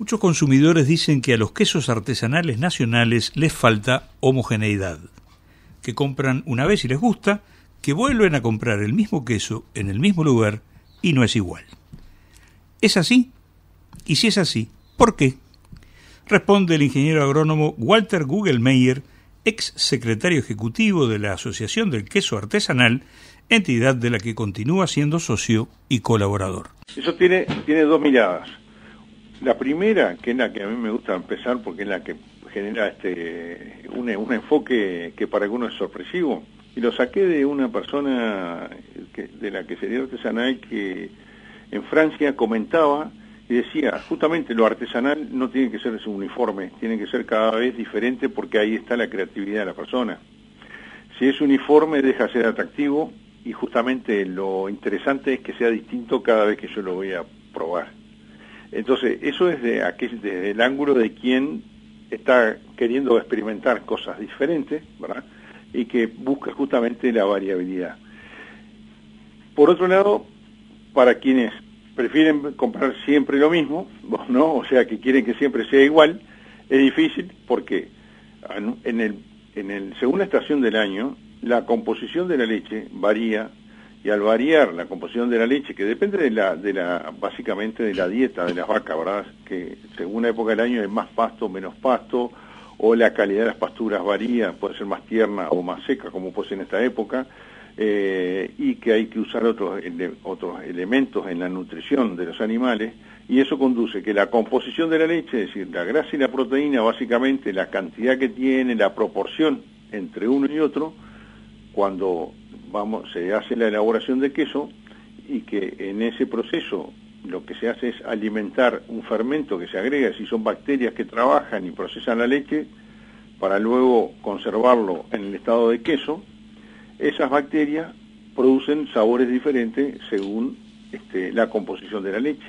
Muchos consumidores dicen que a los quesos artesanales nacionales les falta homogeneidad, que compran una vez y les gusta, que vuelven a comprar el mismo queso en el mismo lugar y no es igual. ¿Es así? Y si es así, ¿por qué? Responde el ingeniero agrónomo Walter Gugelmeyer, ex secretario ejecutivo de la Asociación del Queso Artesanal, entidad de la que continúa siendo socio y colaborador. Eso tiene dos miradas. La primera, que es la que a mí me gusta empezar porque es la que genera un enfoque que para algunos es sorpresivo, y lo saqué de una persona de la quesería artesanal que en Francia comentaba y decía, justamente lo artesanal no tiene que ser uniforme, tiene que ser cada vez diferente porque ahí está la creatividad de la persona. Si es uniforme deja de ser atractivo y justamente lo interesante es que sea distinto cada vez que yo lo voy a probar. Entonces, eso es desde el ángulo de quien está queriendo experimentar cosas diferentes, ¿verdad? Y que busca justamente la variabilidad. Por otro lado, para quienes prefieren comprar siempre lo mismo, ¿no? O sea, que quieren que siempre sea igual, es difícil porque según la estación del año, la composición de la leche varía. Y al variar la composición de la leche, que depende básicamente de la dieta de las vacas, ¿verdad? Que según la época del año hay más pasto, menos pasto, o la calidad de las pasturas varía, puede ser más tierna o más seca, como puede ser en esta época, y que hay que usar otros elementos en la nutrición de los animales, y eso conduce que la composición de la leche, es decir, la grasa y la proteína, básicamente la cantidad que tiene, la proporción entre uno y otro, cuando se hace la elaboración de queso, y que en ese proceso lo que se hace es alimentar un fermento que se agrega, si son bacterias que trabajan y procesan la leche para luego conservarlo en el estado de queso. Esas bacterias producen sabores diferentes según la composición de la leche.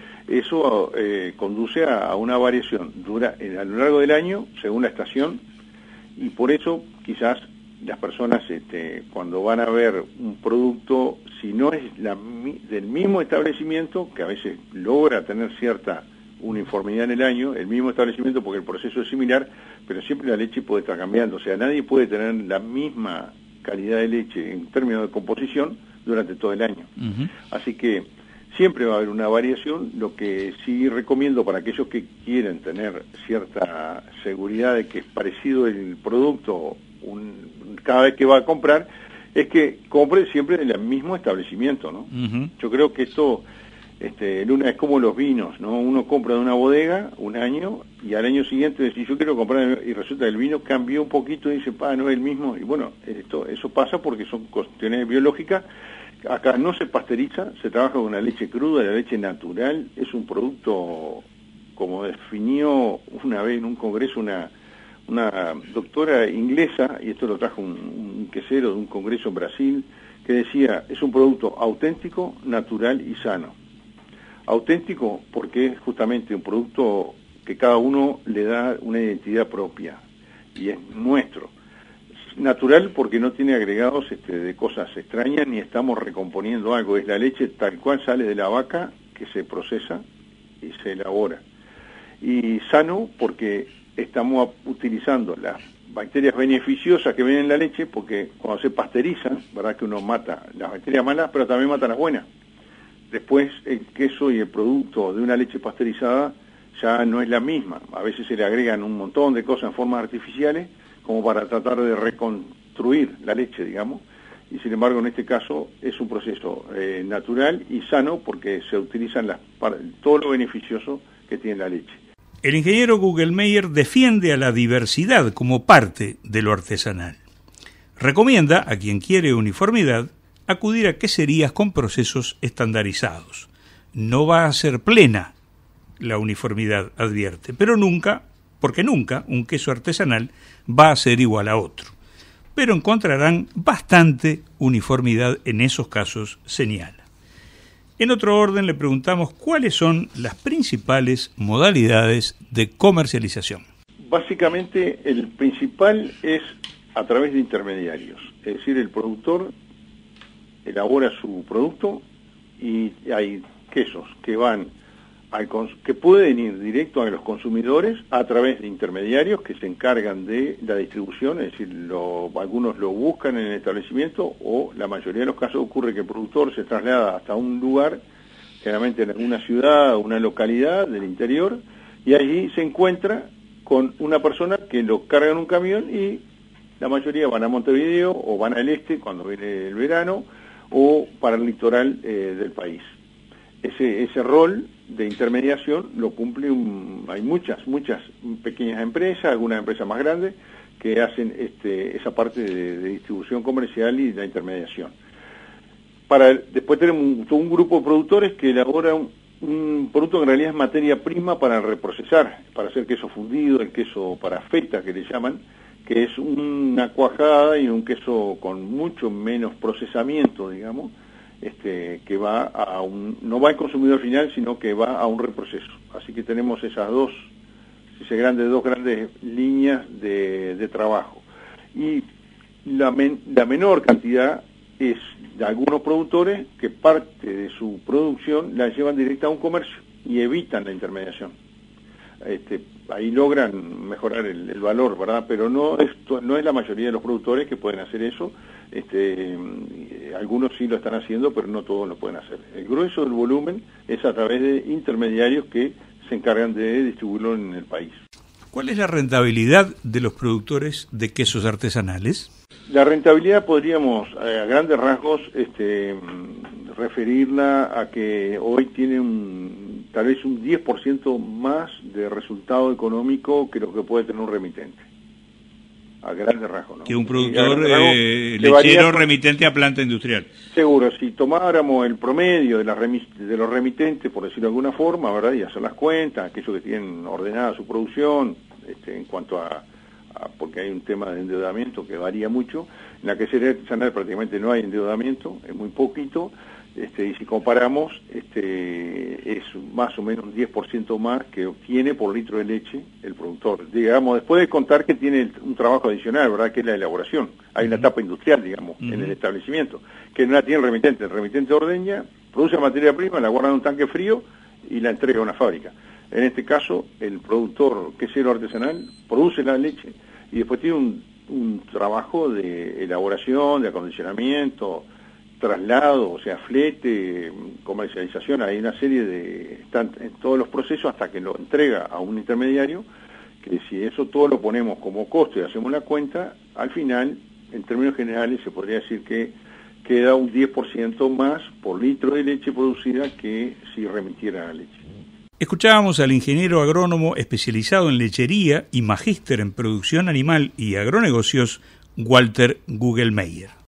Eso conduce a una variación a lo largo del año según la estación, y por eso quizás las personas cuando van a ver un producto, si no es del mismo establecimiento, que a veces logra tener cierta uniformidad en el año, el mismo establecimiento porque el proceso es similar, pero siempre la leche puede estar cambiando, o sea, nadie puede tener la misma calidad de leche en términos de composición durante todo el año. Uh-huh. Así que siempre va a haber una variación. Lo que sí recomiendo para aquellos que quieren tener cierta seguridad de que es parecido el producto cada vez que va a comprar, es que compre siempre en el mismo establecimiento, ¿no? Uh-huh. Yo creo que esto es como los vinos, ¿no? Uno compra de una bodega un año y al año siguiente dice, yo quiero comprar, y resulta que el vino cambió un poquito y dice, no es el mismo. Y bueno, eso pasa porque son cuestiones biológicas. Acá no se pasteuriza, se trabaja con la leche cruda, la leche natural. Es un producto, como definió una vez en un congreso una doctora inglesa, y esto lo trajo un quesero de un congreso en Brasil, que decía, es un producto auténtico, natural y sano. Auténtico porque es justamente un producto que cada uno le da una identidad propia, y es nuestro. Natural porque no tiene agregados de cosas extrañas, ni estamos recomponiendo algo, es la leche tal cual sale de la vaca, que se procesa y se elabora. Y sano porque estamos utilizando las bacterias beneficiosas que vienen en la leche, porque cuando se pasteuriza, verdad que uno mata las bacterias malas, pero también mata las buenas. Después el queso y el producto de una leche pasteurizada ya no es la misma. A veces se le agregan un montón de cosas en formas artificiales, como para tratar de reconstruir la leche, digamos, y sin embargo en este caso es un proceso natural y sano porque se utilizan todo lo beneficioso que tiene la leche. El ingeniero Gugelmeyer defiende a la diversidad como parte de lo artesanal. Recomienda a quien quiere uniformidad acudir a queserías con procesos estandarizados. No va a ser plena la uniformidad, advierte, pero nunca, porque nunca un queso artesanal va a ser igual a otro. Pero encontrarán bastante uniformidad en esos casos, señala. En otro orden le preguntamos cuáles son las principales modalidades de comercialización. Básicamente el principal es a través de intermediarios, es decir, el productor elabora su producto y hay quesos que van que pueden ir directo a los consumidores a través de intermediarios que se encargan de la distribución, es decir, algunos lo buscan en el establecimiento, o la mayoría de los casos ocurre que el productor se traslada hasta un lugar, generalmente en una ciudad o una localidad del interior, y allí se encuentra con una persona que lo carga en un camión, y la mayoría van a Montevideo o van al este cuando viene el verano, o para el litoral del país. Ese rol de intermediación lo cumple hay muchas pequeñas empresas, algunas empresas más grandes, que hacen esa parte de distribución comercial y la intermediación. Después tenemos todo un grupo de productores que elaboran un producto que en realidad es materia prima para reprocesar, para hacer queso fundido, el queso para feta que le llaman, que es una cuajada y un queso con mucho menos procesamiento, digamos, que va no va al consumidor final, sino que va a un reproceso. Así que tenemos esas dos grandes líneas de trabajo. Y la menor cantidad es de algunos productores que parte de su producción la llevan directa a un comercio y evitan la intermediación. Ahí logran mejorar el valor, ¿verdad? Pero no es la mayoría de los productores que pueden hacer eso. Algunos sí lo están haciendo, pero no todos lo pueden hacer. El grueso del volumen es a través de intermediarios que se encargan de distribuirlo en el país. ¿Cuál es la rentabilidad de los productores de quesos artesanales? La rentabilidad podríamos, a grandes rasgos, referirla a que hoy tiene tal vez un 10% más de resultado económico que lo que puede tener un remitente. A grandes rasgos, ¿no? Que un productor lechero remitente a planta industrial. Seguro, si tomáramos el promedio de los remitentes, por decirlo de alguna forma, ¿verdad? Y hacer las cuentas, aquellos que tienen ordenada su producción, en cuanto porque hay un tema de endeudamiento que varía mucho, en la quesería artesanal prácticamente no hay endeudamiento, es muy poquito, y si comparamos, es más o menos un 10% más que obtiene por litro de leche el productor. Digamos, después de contar que tiene un trabajo adicional, ¿verdad?, que es la elaboración. Hay una etapa industrial, digamos, en el establecimiento, que no la tiene el remitente. El remitente ordeña, produce materia prima, la guarda en un tanque frío y la entrega a una fábrica. En este caso, el productor quesero artesanal produce la leche y después tiene un trabajo de elaboración, de acondicionamiento, traslado, o sea, flete, comercialización. Hay una serie están en todos los procesos hasta que lo entrega a un intermediario, que si eso todo lo ponemos como costo y hacemos la cuenta, al final, en términos generales, se podría decir que queda un 10% más por litro de leche producida que si remitiera la leche. Escuchábamos al ingeniero agrónomo especializado en lechería y magíster en producción animal y agronegocios, Walter Gugelmeyer.